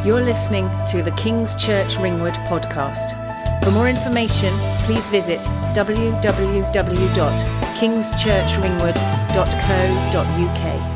You're listening to the King's Church Ringwood podcast. For more information, please visit www.kingschurchringwood.co.uk.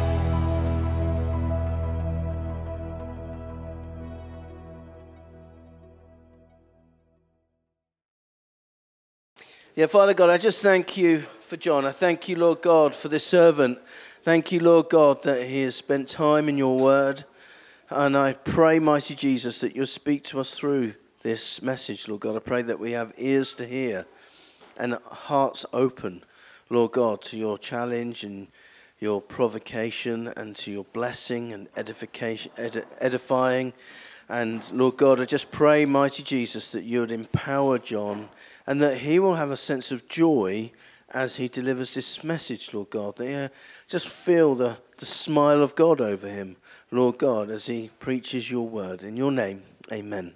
Yeah, Father God, I just thank you for John. I thank you, Lord God, for this servant. Thank you, Lord God, that he has spent time in your word. And I pray, mighty Jesus, that you'll speak to us through this message, Lord God. I pray that we have ears to hear and hearts open, Lord God, to your challenge and your provocation and to your blessing and edification, edifying. And Lord God, I just pray, mighty Jesus, that you would empower John and that he will have a sense of joy as he delivers this message, Lord God. That you just feel the smile of God over him, Lord God, as he preaches your word. In your name, amen.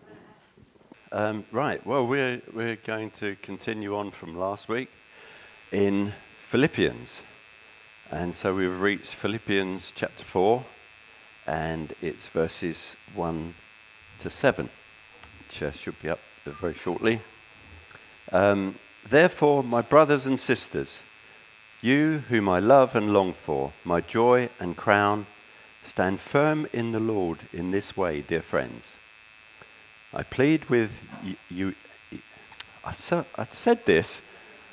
Right, well, we're going to continue on from last week in Philippians. And so we've reached Philippians chapter 4, and it's verses 1 to 7, which should be up very shortly. Therefore, my brothers and sisters, you whom I love and long for, my joy and crown, stand firm in the Lord in this way, dear friends. I plead with you. I've said this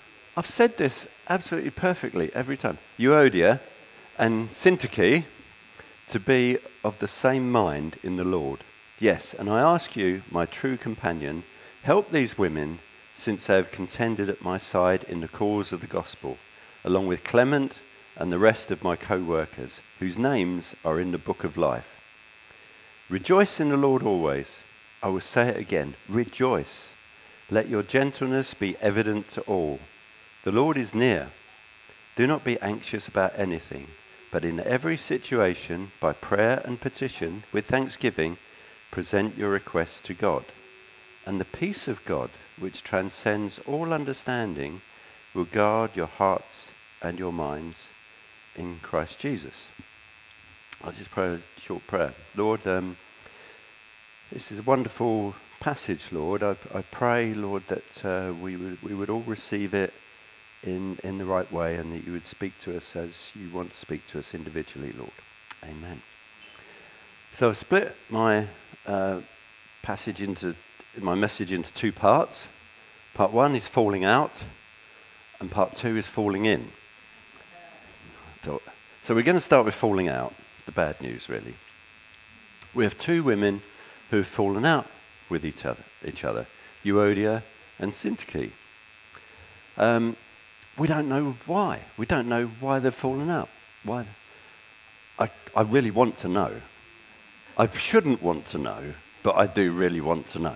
absolutely perfectly every time. Euodia and Syntyche to be of the same mind in the Lord. Yes, and I ask you, my true companion, help these women, since they have contended at my side in the cause of the gospel, along with Clement and the rest of my co-workers, whose names are in the book of life. Rejoice in the Lord always. I will say it again, rejoice. Let your gentleness be evident to all. The Lord is near. Do not be anxious about anything, but in every situation, by prayer and petition, with thanksgiving, present your requests to God. And the peace of God, which transcends all understanding, will guard your hearts and your minds in Christ Jesus. I'll just pray a short prayer. Lord, this is a wonderful passage, Lord. I pray, Lord, that we would all receive it in the right way, and that you would speak to us as you want to speak to us individually, Lord. Amen. So I've split my message into two parts. Part one is falling out, and part two is falling in. So we're going to start with falling out, the bad news, really. We have two women who have fallen out with each other, Euodia and Syntyche. We don't know why. We don't know why they've fallen out. Why? I really want to know. I shouldn't want to know, but I do really want to know.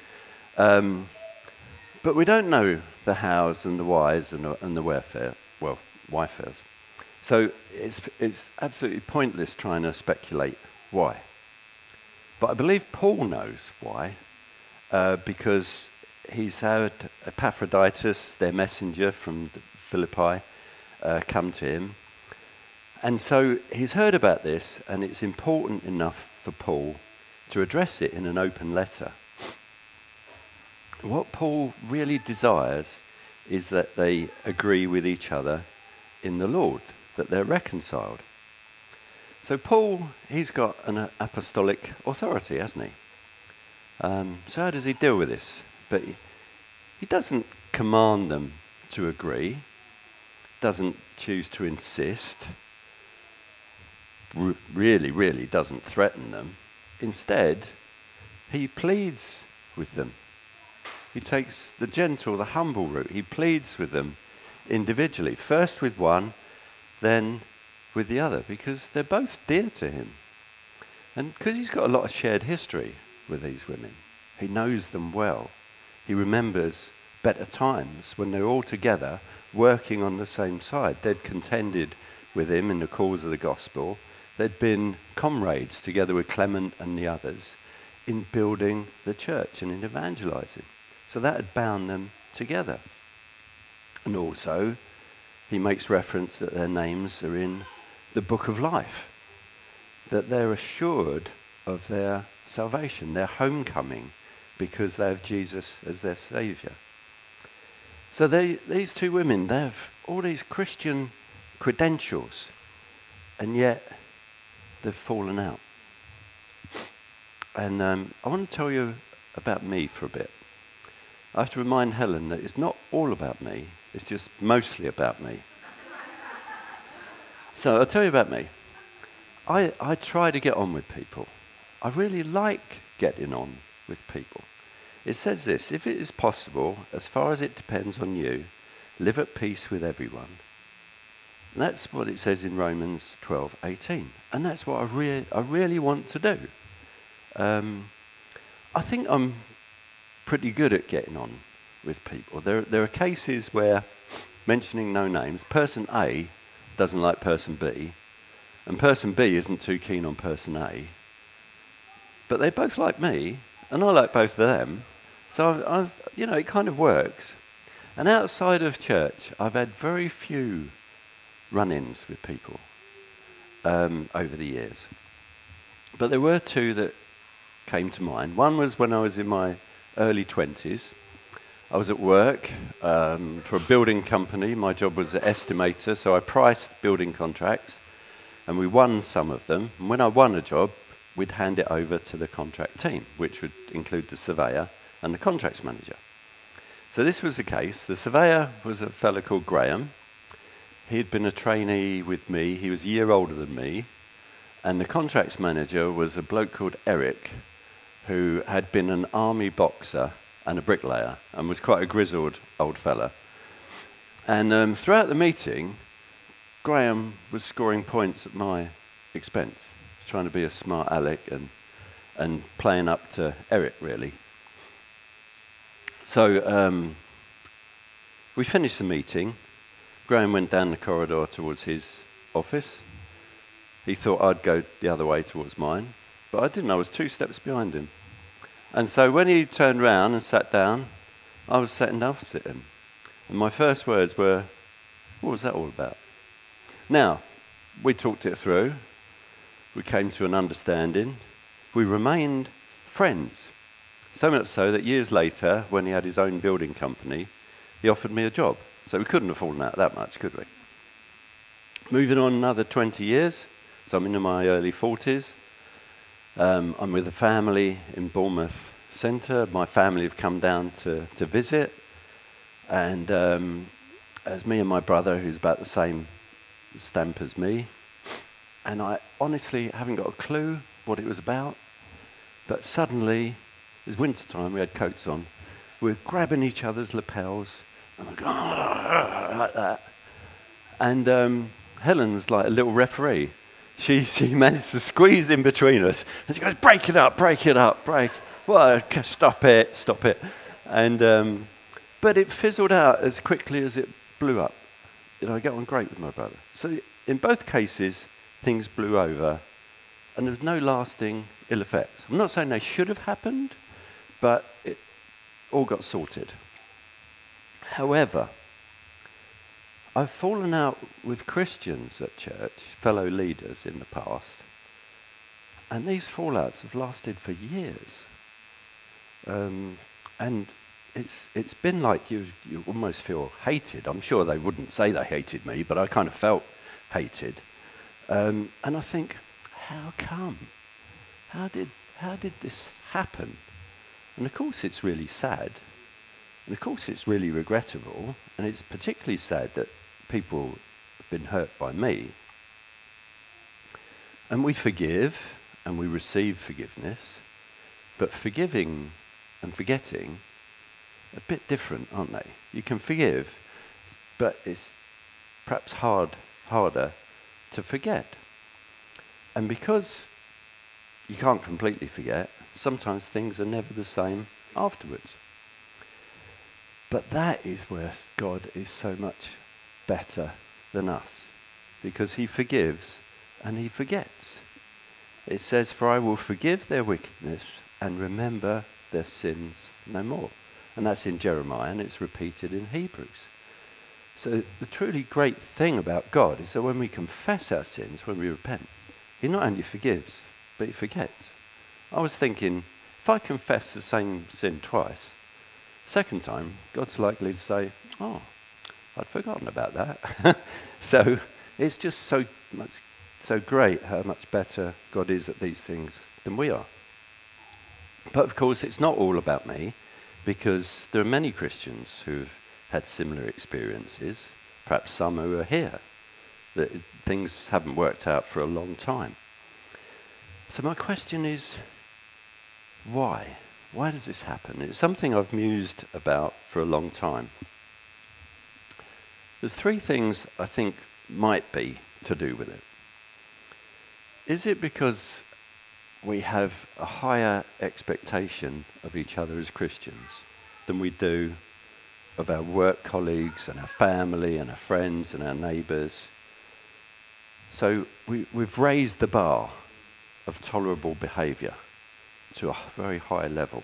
But we don't know the hows and the whys and the whyfares. So it's absolutely pointless trying to speculate why. But I believe Paul knows why, because he's had Epaphroditus, their messenger from Philippi, come to him. And so he's heard about this, and it's important enough for Paul to address it in an open letter. What Paul really desires is that they agree with each other in the Lord, that they're reconciled. So Paul, he's got an apostolic authority, hasn't he? So how does he deal with this? But he doesn't command them to agree, doesn't choose to insist, really doesn't threaten them. Instead, he pleads with them. He takes the gentle, the humble route. He pleads with them individually, first with one, then with the other, because they're both dear to him. And because he's got a lot of shared history with these women, he knows them well. He remembers better times when they were all together working on the same side. They'd contended with him in the cause of the gospel. They'd been comrades together with Clement and the others in building the church and in evangelizing. So that had bound them together. And also, he makes reference that their names are in the book of life, that they're assured of their salvation, their homecoming, because they have Jesus as their Saviour. So these two women, they have all these Christian credentials, and yet they've fallen out. And I want to tell you about me for a bit. I have to remind Helen that it's not all about me, it's just mostly about me. So I'll tell you about me. I try to get on with people. I really like getting on with people. It says this: if it is possible, as far as it depends on you, live at peace with everyone. And that's what it says in Romans 12:18. And that's what I really want to do. I think I'm pretty good at getting on with people. There are cases where, mentioning no names, person A doesn't like person B, and person B isn't too keen on person A, but they both like me, and I like both of them, so it kind of works. And outside of church, I've had very few run-ins with people over the years, but there were two that came to mind. One was when I was in my early 20s. I was at work for a building company. My job was an estimator, so I priced building contracts, and we won some of them. And when I won a job, we'd hand it over to the contract team, which would include the surveyor and the contracts manager. So this was the case. The surveyor was a fellow called Graham. He'd been a trainee with me. He was a year older than me. And the contracts manager was a bloke called Eric, who had been an army boxer and a bricklayer, and was quite a grizzled old fella. And throughout the meeting, Graham was scoring points at my expense, trying to be a smart aleck and playing up to Eric, really. So we finished the meeting. Graham went down the corridor towards his office. He thought I'd go the other way towards mine, but I didn't. I was 2 steps behind him. And so when he turned round and sat down, I was sitting opposite him. And my first words were, what was that all about? Now, we talked it through. We came to an understanding. We remained friends. So much so that years later, when he had his own building company, he offered me a job. So we couldn't have fallen out that much, could we? Moving on another 20 years, so I'm into my early 40s. I'm with a family in Bournemouth Centre. My family have come down to visit. And as me and my brother, who's about the same stamp as me, and I honestly haven't got a clue what it was about, but suddenly, it was winter time, we had coats on, we were grabbing each other's lapels, and we're going, like that. And Helen was like a little referee. She managed to squeeze in between us, and she goes, break it up, break. Well, stop it. And but it fizzled out as quickly as it blew up. I get on great with my brother. So in both cases, things blew over, and there was no lasting ill effects. I'm not saying they should have happened, but it all got sorted. However, I've fallen out with Christians at church, fellow leaders in the past, and these fallouts have lasted for years. And it's been like you almost feel hated. I'm sure they wouldn't say they hated me, but I kind of felt hated. And I think, how come? How did this happen? And of course it's really sad. And of course it's really regrettable. And it's particularly sad that people have been hurt by me. And we forgive and we receive forgiveness. But forgiving and forgetting are a bit different, aren't they? You can forgive, but it's perhaps harder to forget. And because you can't completely forget, sometimes things are never the same afterwards. But that is where God is so much better than us, because he forgives and he forgets. It says, for I will forgive their wickedness and remember their sins no more. And that's in Jeremiah, and it's repeated in Hebrews. So the truly great thing about God is that when we confess our sins, when we repent, he not only forgives, but he forgets. I was thinking, if I confess the same sin twice, second time, God's likely to say, oh, I'd forgotten about that. So it's just so great how much better God is at these things than we are. But of course, it's not all about me, because there are many Christians who've had similar experiences, perhaps some who are here, that things haven't worked out for a long time. So my question is, why? Why does this happen? It's something I've mused about for a long time. There's three things I think might be to do with it. Is it because we have a higher expectation of each other as Christians than we do of our work colleagues and our family and our friends and our neighbours? So we've raised the bar of tolerable behaviour to a very high level.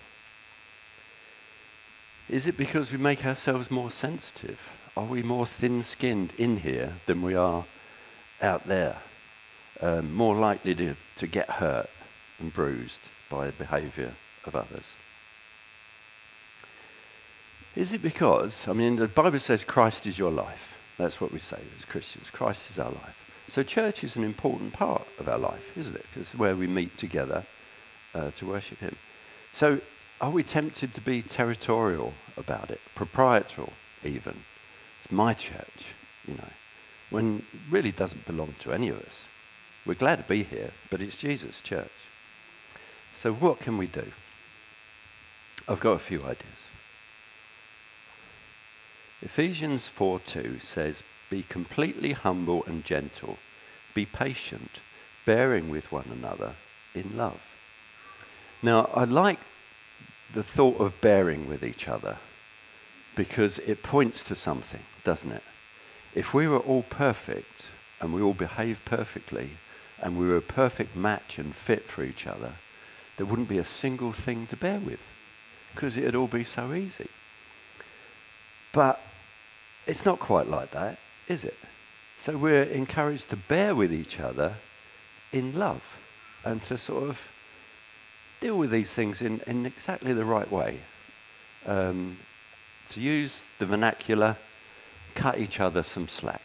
Is it because we make ourselves more sensitive? Are we more thin-skinned in here than we are out there? More likely to get hurt and bruised by the behaviour of others? Is it because, the Bible says Christ is your life. That's what we say as Christians. Christ is our life. So church is an important part of our life, isn't it? Because it's where we meet together to worship him. So are we tempted to be territorial about it, proprietorial even? It's my church, when it really doesn't belong to any of us. We're glad to be here, but it's Jesus' church. So what can we do? I've got a few ideas. Ephesians 4:2 says, be completely humble and gentle. Be patient, bearing with one another in love. Now, I like the thought of bearing with each other because it points to something, doesn't it? If we were all perfect and we all behaved perfectly and we were a perfect match and fit for each other, there wouldn't be a single thing to bear with because it'd all be so easy. But it's not quite like that, is it? So we're encouraged to bear with each other in love and to sort of deal with these things in exactly the right way. To use the vernacular, cut each other some slack.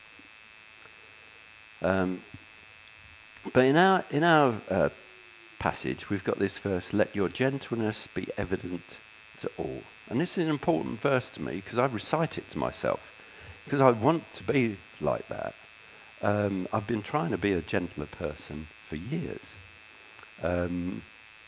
But in our passage, we've got this verse, let your gentleness be evident to all. And this is an important verse to me because I recite it to myself because I want to be like that. I've been trying to be a gentler person for years. And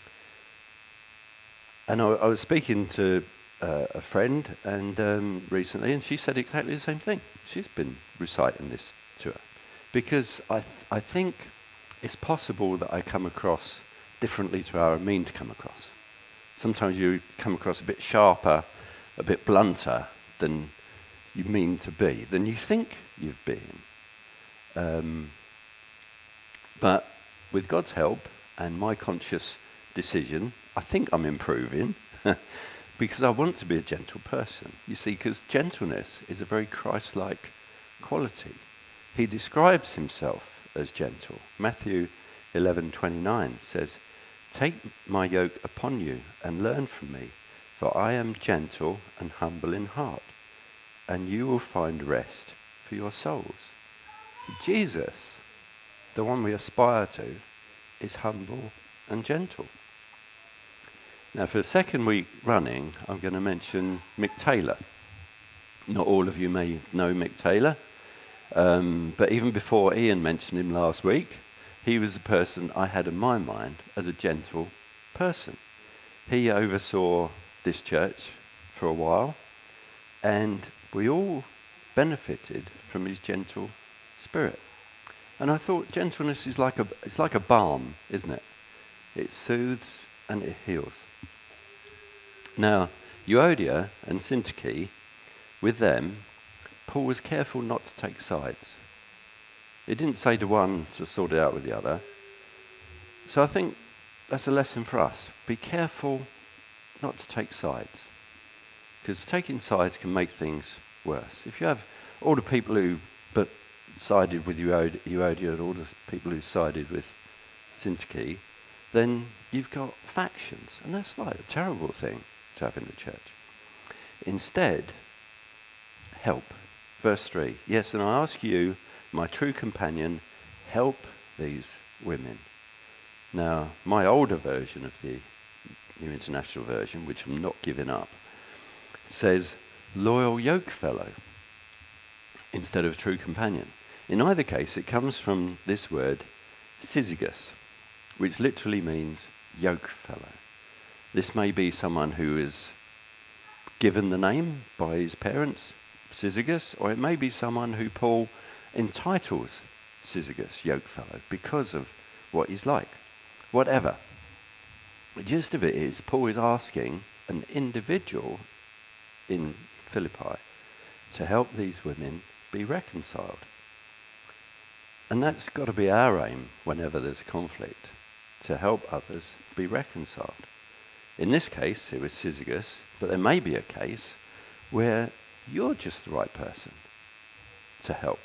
I was speaking to a friend recently, and she said exactly the same thing. She's been reciting this to her. Because I think it's possible that I come across differently to how I mean to come across. Sometimes you come across a bit sharper, a bit blunter than you mean to be, than you think you've been. But with God's help and my conscious decision, I think I'm improving because I want to be a gentle person. You see, because gentleness is a very Christ-like quality. He describes himself as gentle. Matthew 11:29 says, take my yoke upon you and learn from me, for I am gentle and humble in heart, and you will find rest for your souls. Jesus, the one we aspire to, is humble and gentle. Now, for the second week running, I'm going to mention Mick Taylor. Not all of you may know Mick Taylor, but even before Ian mentioned him last week, he was the person I had in my mind as a gentle person. He oversaw this church for a while, and we all benefited from his gentle spirit. And I thought gentleness is like a balm, isn't it? It soothes and it heals. Now, Euodia and Syntyche, with them, Paul was careful not to take sides. He didn't say to one to sort it out with the other. So I think that's a lesson for us. Be careful not to take sides, because taking sides can make things worse. If you have all the people who sided with Euodia and all the people who sided with Syntyche, then you've got factions. And that's like a terrible thing to have in the church. Instead, help. Verse 3. Yes, and I ask you, my true companion, help these women. Now, my older version of the New International Version, which I'm not giving up, says loyal yoke fellow instead of true companion. In either case, it comes from this word, syzygus, which literally means yoke fellow. This may be someone who is given the name by his parents, syzygus, or it may be someone who Paul entitles syzygus, yoke fellow, because of what he's like. Whatever. The gist of it is, Paul is asking an individual in Philippi to help these women be reconciled. And that's got to be our aim whenever there's conflict, to help others be reconciled. In this case, it was syzygus, but there may be a case where you're just the right person to help.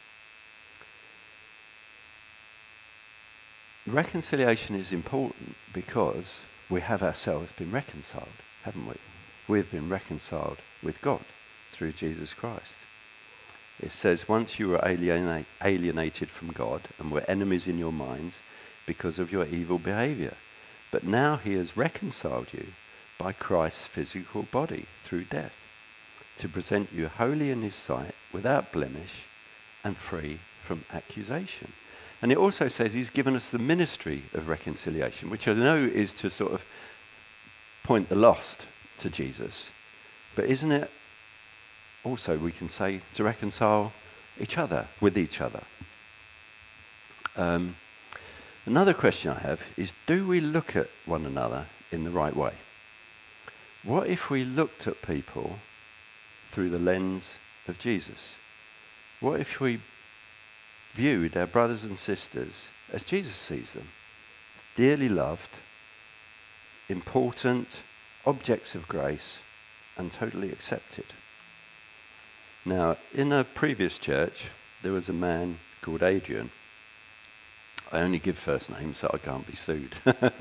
Reconciliation is important because we have ourselves been reconciled, haven't we? We've been reconciled with God through Jesus Christ. It says, once you were alienated from God and were enemies in your minds because of your evil behavior. But now he has reconciled you by Christ's physical body through death, to present you holy in his sight, without blemish and free from accusation. And it also says he's given us the ministry of reconciliation, which I know is to sort of point the lost to Jesus. But isn't it also, we can say, to reconcile each other with each other? Another question I have is, do we look at one another in the right way? What if we looked at people through the lens of Jesus? What if we viewed our brothers and sisters as Jesus sees them? Dearly loved, important, objects of grace, and totally accepted. Now, in a previous church, there was a man called Adrian. I only give first names so I can't be sued.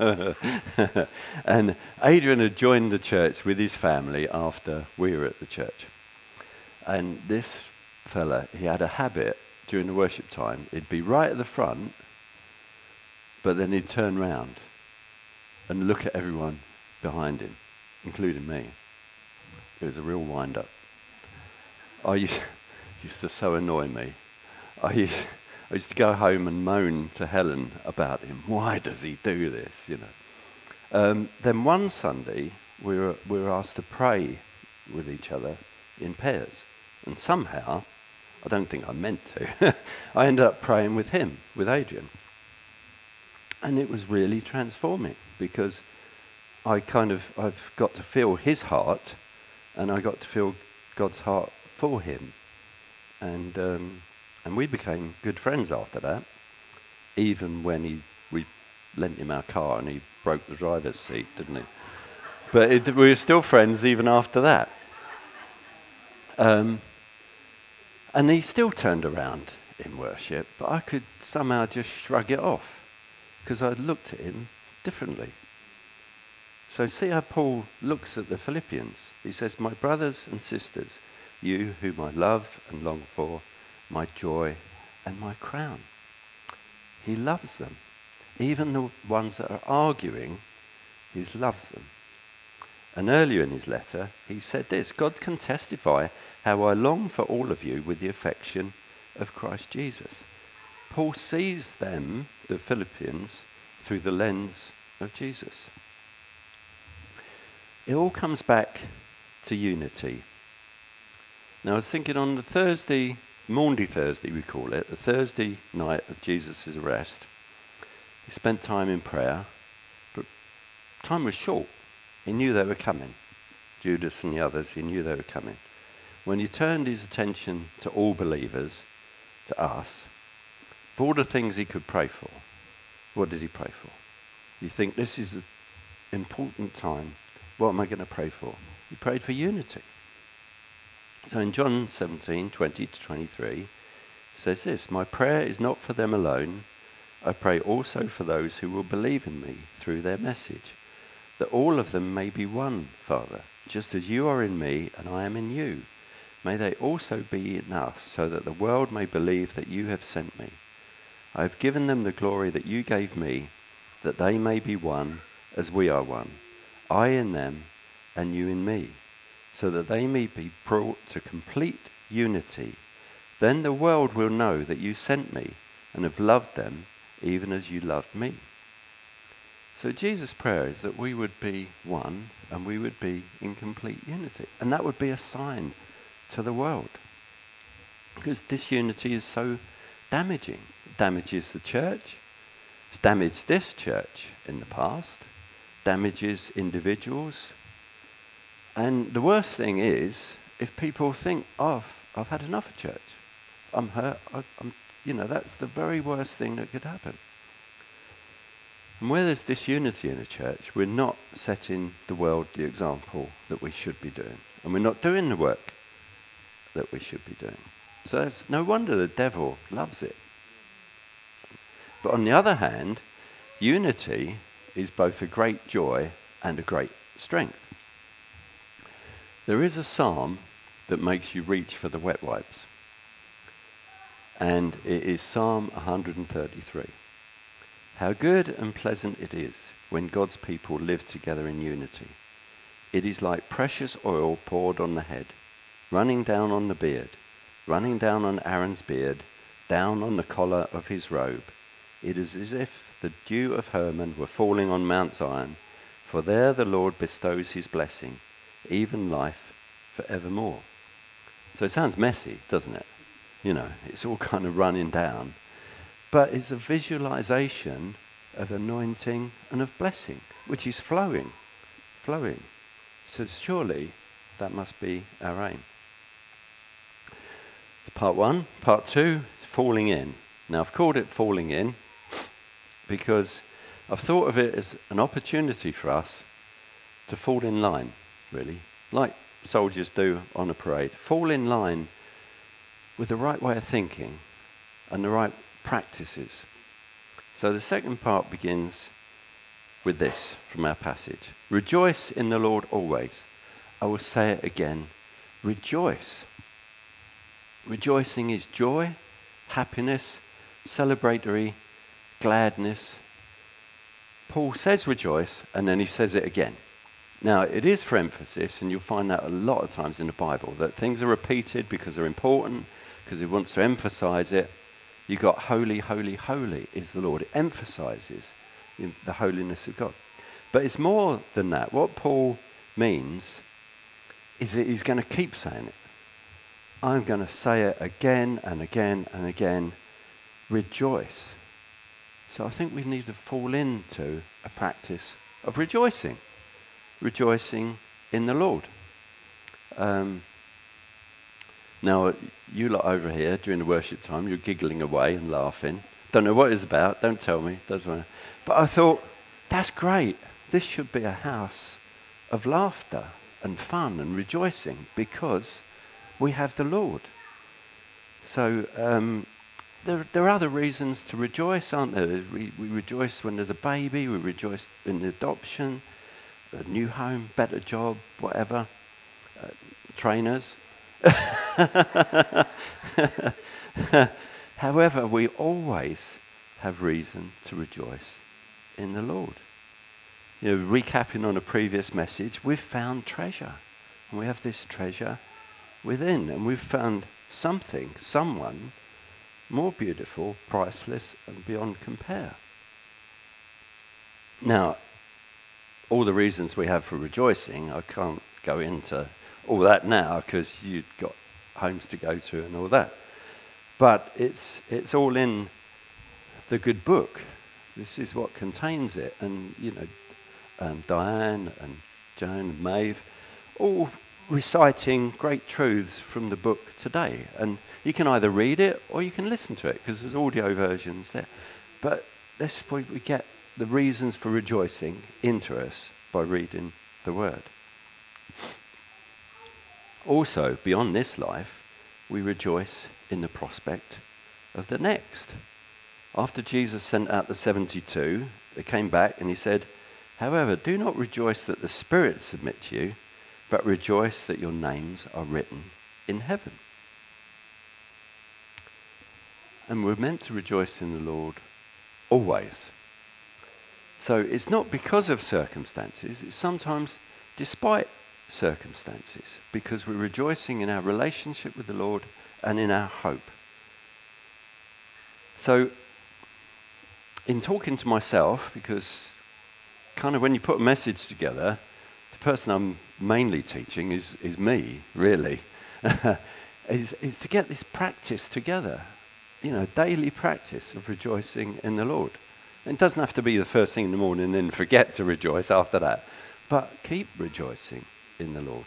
And Adrian had joined the church with his family after we were at the church. And this fella, he had a habit during the worship time. He'd be right at the front, but then he'd turn round and look at everyone behind him, including me. It was a real wind-up. I used to so annoy me. I used to go home and moan to Helen about him. Why does he do this? You know. Then one Sunday we were asked to pray with each other in pairs, and somehow, I don't think I meant to, I ended up praying with him, with Adrian, and it was really transforming because I've got to feel his heart, and I got to feel God's heart for him, and we became good friends after that, even when we lent him our car and he broke the driver's seat, didn't he? But we were still friends even after that. And he still turned around in worship, but I could somehow just shrug it off because I'd looked at him differently. So see how Paul looks at the Philippians. He says, my brothers and sisters, you whom I love and long for, my joy and my crown. He loves them. Even the ones that are arguing, he loves them. And earlier in his letter, he said this, God can testify how I long for all of you with the affection of Christ Jesus. Paul sees them, the Philippians, through the lens of Jesus. It all comes back to unity. Now I was thinking on the Thursday, Maundy Thursday we call it, the Thursday night of Jesus' arrest, he spent time in prayer, but time was short. He knew they were coming. Judas and the others, he knew they were coming. When he turned his attention to all believers, to us, for all the things he could pray for, what did he pray for? You think this is an important time. What am I going to pray for? He prayed for unity. So in John 17, 20 to 23, it says this, my prayer is not for them alone. I pray also for those who will believe in me through their message, that all of them may be one, Father, just as you are in me and I am in you. May they also be in us, so that the world may believe that you have sent me. I have given them the glory that you gave me, that they may be one as we are one, I in them and you in me, so that they may be brought to complete unity. Then the world will know that you sent me and have loved them even as you loved me. So Jesus' prayer is that we would be one and we would be in complete unity. And that would be a sign to the world. Because disunity is so damaging. It damages the church. It's damaged this church in the past. Damages individuals. And the worst thing is if people think, oh, I've had enough of church. I'm hurt. That's the very worst thing that could happen. And where there's disunity in a church, we're not setting the world the example that we should be doing. And we're not doing the work that we should be doing. So it's no wonder the devil loves it. But on the other hand, unity is both a great joy and a great strength. There is a psalm that makes you reach for the wet wipes. And it is Psalm 133. How good and pleasant it is when God's people live together in unity. It is like precious oil poured on the head, running down on the beard, running down on Aaron's beard, down on the collar of his robe. It is as if the dew of Hermon were falling on Mount Zion, for there the Lord bestows his blessing, even life forevermore. So it sounds messy, doesn't it? It's all kind of running down. But it's a visualization of anointing and of blessing, which is flowing. So surely that must be our aim. It's part one. Part two, falling in. Now I've called it falling in because I've thought of it as an opportunity for us to fall in line, really, like soldiers do on a parade. Fall in line with the right way of thinking and the right practices. So the second part begins with this from our passage. Rejoice in the Lord always. I will say it again. Rejoice. Rejoicing is joy, happiness, celebratory, gladness. Paul says rejoice, and then he says it again. Now, it is for emphasis, and you'll find that a lot of times in the Bible, that things are repeated because they're important, because he wants to emphasize it. You got holy, holy, holy is the Lord. It emphasizes the holiness of God. But it's more than that. What Paul means is that he's going to keep saying it. I'm going to say it again and again and again. Rejoice. So I think we need to fall into a practice of rejoicing. Rejoicing in the Lord. Now, you lot over here during the worship time, you're giggling away and laughing. Don't know what it's about. Don't tell me. Doesn't matter. But I thought, that's great. This should be a house of laughter and fun and rejoicing because we have the Lord. So there are other reasons to rejoice, aren't there? We rejoice when there's a baby. We rejoice in the adoption, a new home, better job, whatever. Trainers. However, we always have reason to rejoice in the Lord. Recapping on a previous message, we've found treasure. And we have this treasure within. And we've found something, someone, more beautiful, priceless, and beyond compare. Now, all the reasons we have for rejoicing, I can't go into all that now because you've got homes to go to and all that. But it's all in the good book. This is what contains it. And, Diane and Joan and Maeve, all reciting great truths from the book today. And you can either read it or you can listen to it because there's audio versions there. But this point we get the reasons for rejoicing into us by reading the Word. Also, beyond this life, we rejoice in the prospect of the next. After Jesus sent out the 72, they came back and he said, "However, do not rejoice that the spirits submit to you, but rejoice that your names are written in heaven." And we're meant to rejoice in the Lord always. So it's not because of circumstances, it's sometimes despite circumstances, because we're rejoicing in our relationship with the Lord and in our hope. So, in talking to myself, because kind of when you put a message together, the person I'm mainly teaching is me, really, is to get this practice together, daily practice of rejoicing in the Lord. It doesn't have to be the first thing in the morning and then forget to rejoice after that, but keep rejoicing in the Lord.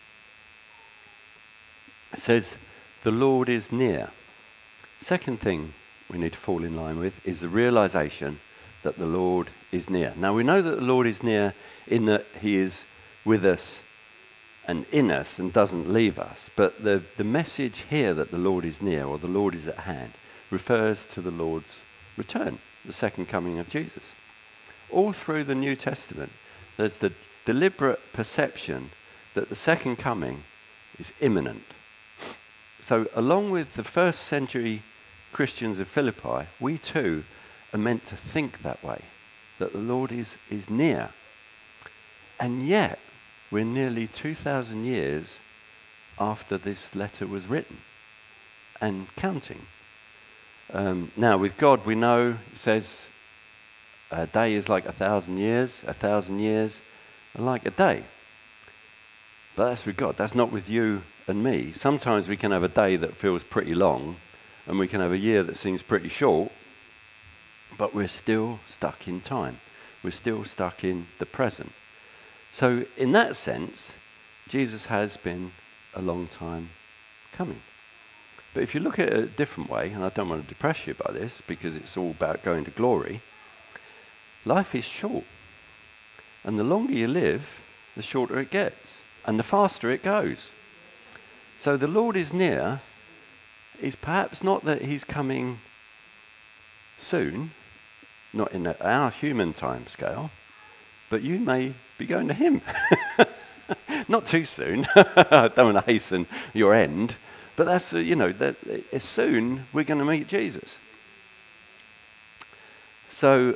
It says, the Lord is near. Second thing we need to fall in line with is the realization that the Lord is near. Now we know that the Lord is near in that he is with us and in us and doesn't leave us. But the message here that the Lord is near or the Lord is at hand refers to the Lord's return, the second coming of Jesus. All through the New Testament, there's the deliberate perception that the second coming is imminent. So along with the first century Christians of Philippi, we too are meant to think that way, that the Lord is near. And yet, we're nearly 2,000 years after this letter was written and counting. Now, with God, we know, it says, a day is like 1,000 years, 1,000 years are like a day. But that's with God, that's not with you and me. Sometimes we can have a day that feels pretty long, and we can have a year that seems pretty short, but we're still stuck in time. We're still stuck in the present. So in that sense, Jesus has been a long time coming. But if you look at it a different way, and I don't want to depress you by this, because it's all about going to glory, life is short. And the longer you live, the shorter it gets, and the faster it goes. So the Lord is near is perhaps not that he's coming soon, not in our human time scale, but you may be going to him. Not too soon. I don't want to hasten your end, but that's, that soon we're going to meet Jesus. So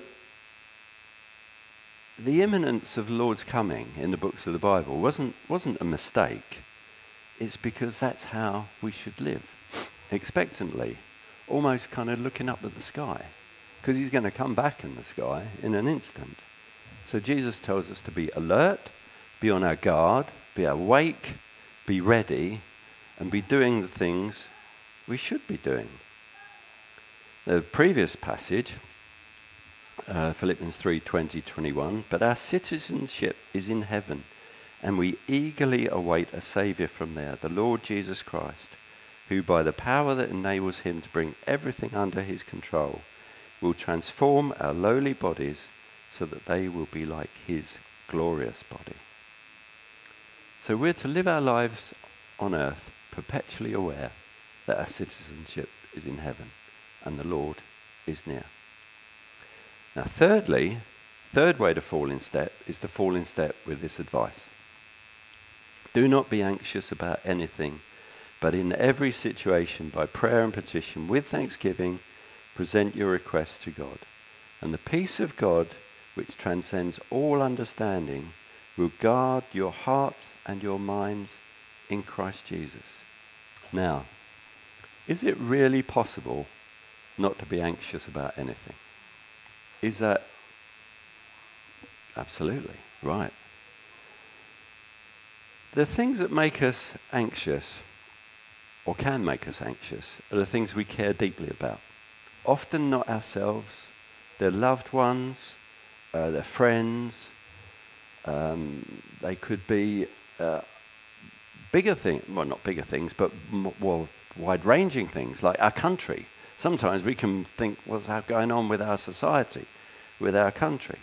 the imminence of the Lord's coming in the books of the Bible wasn't a mistake. It's because that's how we should live, expectantly, almost kind of looking up at the sky, because he's going to come back in the sky in an instant. So Jesus tells us to be alert, be on our guard, be awake, be ready, and be doing the things we should be doing. The previous passage, Philippians 3:20-21, but our citizenship is in heaven, and we eagerly await a Saviour from there, the Lord Jesus Christ, who by the power that enables him to bring everything under his control, will transform our lowly bodies so that they will be like his glorious body. So we're to live our lives on earth perpetually aware that our citizenship is in heaven and the Lord is near. Now third way to fall in step is to fall in step with this advice. Do not be anxious about anything, but in every situation by prayer and petition with thanksgiving present your requests to God. And the peace of God, which transcends all understanding, will guard your hearts and your minds in Christ Jesus. Now, is it really possible not to be anxious about anything? Is that absolutely right? The things that make us anxious, or can make us anxious, are the things we care deeply about. Often not ourselves, their loved ones, their friends. They could be bigger things, well, not bigger things, but more wide-ranging things, like our country. Sometimes we can think, what's going on with our society, with our country?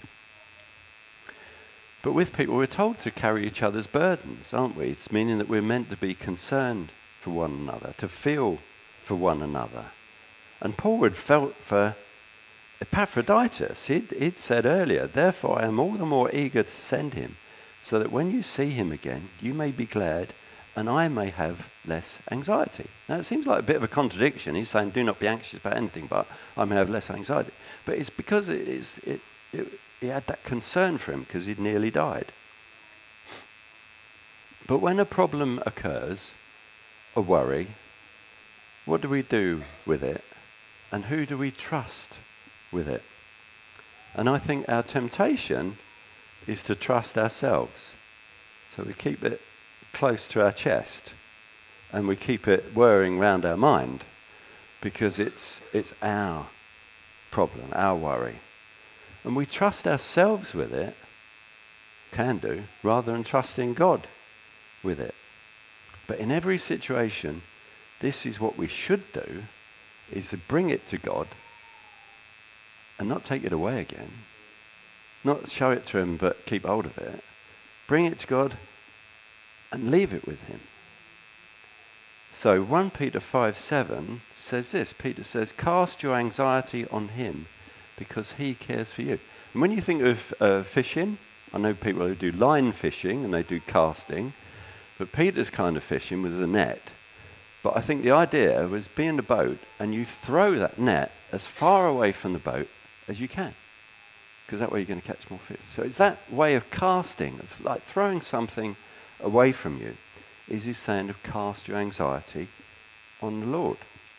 But with people, we're told to carry each other's burdens, aren't we? It's meaning that we're meant to be concerned for one another, to feel for one another. And Paul had felt for Epaphroditus, he'd said earlier, therefore I am all the more eager to send him, so that when you see him again, you may be glad, and I may have less anxiety. Now, it seems like a bit of a contradiction. He's saying, do not be anxious about anything, but I may have less anxiety. But it's because he had that concern for him, because he'd nearly died. But when a problem occurs, a worry, what do we do with it? And who do we trust with it? And I think our temptation is to trust ourselves. So we keep it close to our chest and we keep it whirring round our mind because it's our problem, our worry. And we trust ourselves with it, can do, rather than trusting God with it. But in every situation, this is what we should do, is to bring it to God and not take it away again. Not show it to him, but keep hold of it. Bring it to God and leave it with him. So 1 Peter 5:7 says this. Peter says, cast your anxiety on him because he cares for you. And when you think of fishing, I know people who do line fishing and they do casting, but Peter's kind of fishing with a net. But I think the idea was be in the boat and you throw that net as far away from the boat as you can, because that way you're going to catch more fish. So it's that way of casting, of like throwing something away from you, is he's saying to cast your anxiety on the Lord.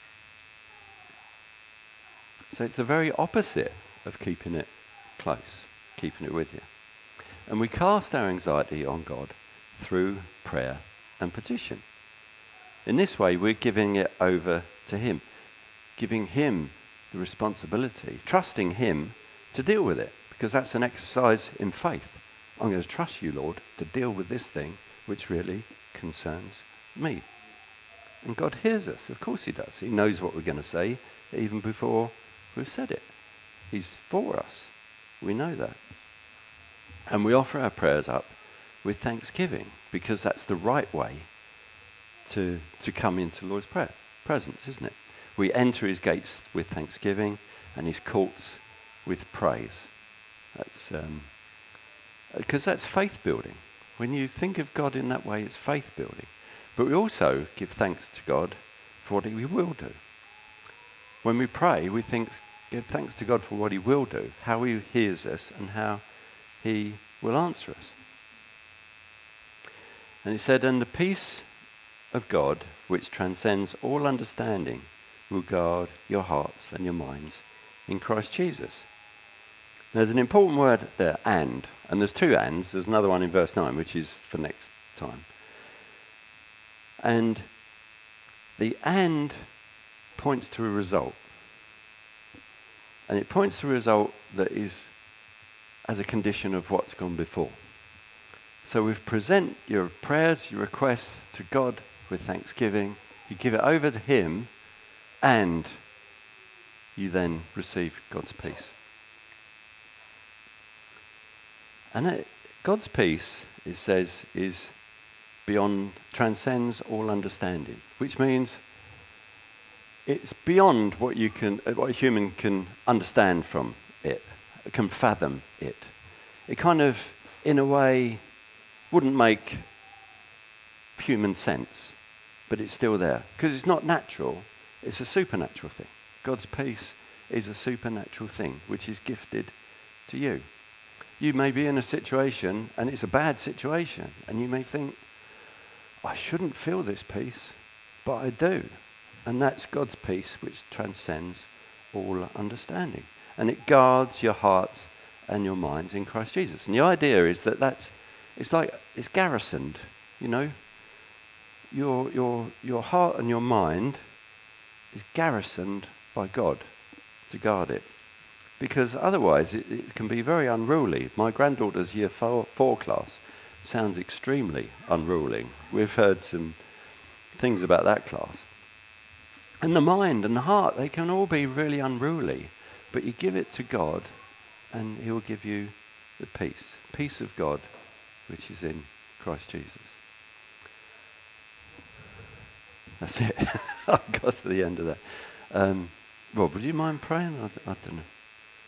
So it's the very opposite of keeping it close, keeping it with you. And we cast our anxiety on God through prayer and petition. In this way, we're giving it over to him, giving him the responsibility, trusting him to deal with it, because that's an exercise in faith. I'm going to trust you, Lord, to deal with this thing which really concerns me. And God hears us. Of course he does. He knows what we're going to say even before we've said it. He's for us. We know that. And we offer our prayers up with thanksgiving, because that's the right way to come into the Lord's presence, isn't it? We enter his gates with thanksgiving and his courts with praise. That's because that's faith building. When you think of God in that way, it's faith building. But we also give thanks to God for what he will do. When we pray, we give thanks to God for what he will do, how he hears us, and how he will answer us. And he said, and the peace of God, which transcends all understanding, will guard your hearts and your minds in Christ Jesus. There's an important word there, and there's two ands. There's another one in verse 9, which is for next time. And the and points to a result. And it points to a result that is as a condition of what's gone before. So we present your prayers, your requests to God with thanksgiving. You give it over to him, and you then receive God's peace. And God's peace, it says, is beyond, transcends all understanding, which means it's beyond what a human can understand from it, can fathom it. It kind of, in a way, wouldn't make human sense, but it's still there. Because it's not natural, it's a supernatural thing. God's peace is a supernatural thing, which is gifted to you. You may be in a situation, and it's a bad situation, and you may think, I shouldn't feel this peace, but I do. And that's God's peace, which transcends all understanding. And it guards your hearts and your minds in Christ Jesus. And the idea is that it's garrisoned, you know. Your heart and your mind is garrisoned by God to guard it. Because otherwise it can be very unruly. My granddaughter's year 4 class sounds extremely unruly. We've heard some things about that class. And the mind and the heart, they can all be really unruly. But you give it to God and he will give you the peace of God, which is in Christ Jesus. That's it. I've got to the end of that. Rob, would you mind praying? I don't know.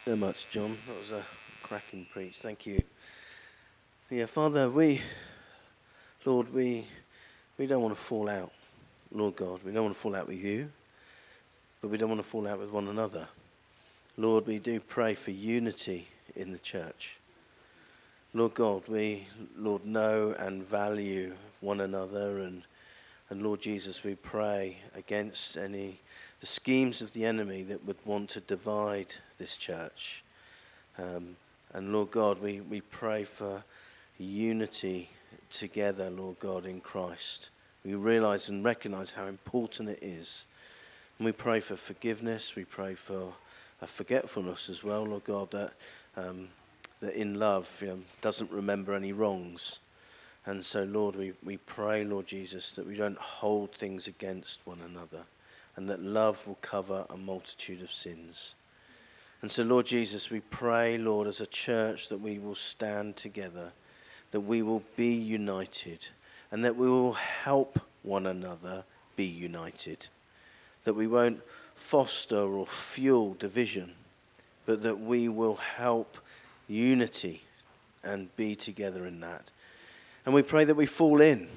So much, John. That was a cracking preach. Thank you. Yeah, Father, Lord, we don't want to fall out, Lord God. We don't want to fall out with you, but we don't want to fall out with one another. Lord, we do pray for unity in the church. Lord God, we, Lord, know and value one another, and Lord Jesus, we pray against the schemes of the enemy that would want to divide this church. And Lord God, we pray for unity together, Lord God, in Christ. We realize and recognize how important it is. And we pray for forgiveness. We pray for a forgetfulness as well, Lord God, that in love doesn't remember any wrongs. And so, Lord, we pray, Lord Jesus, that we don't hold things against one another, and that love will cover a multitude of sins. And so, Lord Jesus, we pray, Lord, as a church, that we will stand together, that we will be united, and that we will help one another be united, that we won't foster or fuel division, but that we will help unity and be together in that. And we pray that we fall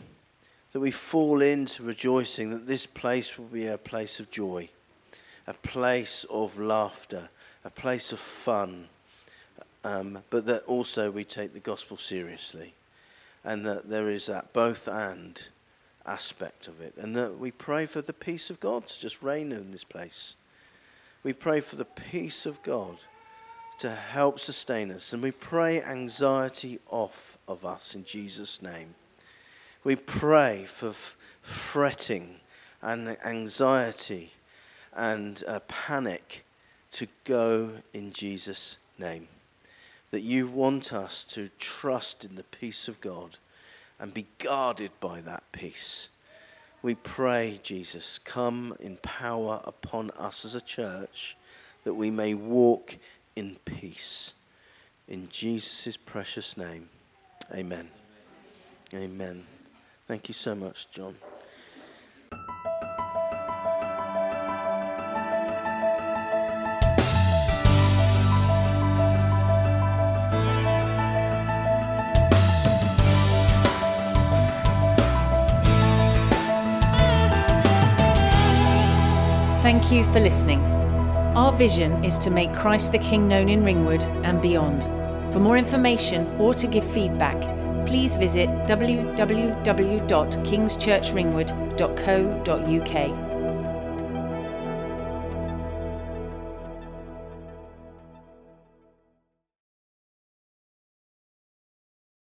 into rejoicing, that this place will be a place of joy, a place of laughter, a place of fun, but that also we take the gospel seriously, and that there is that both and aspect of it, and that we pray for the peace of God to just reign in this place. We pray for the peace of God to help sustain us, and we pray anxiety off of us in Jesus' name. We pray for fretting and anxiety and panic to go in Jesus' name. That you want us to trust in the peace of God and be guarded by that peace. We pray, Jesus, come in power upon us as a church, that we may walk in peace. In Jesus' precious name, amen. Amen. Thank you so much, John. Thank you for listening. Our vision is to make Christ the King known in Ringwood and beyond. For more information or to give feedback, please visit www.kingschurchringwood.co.uk.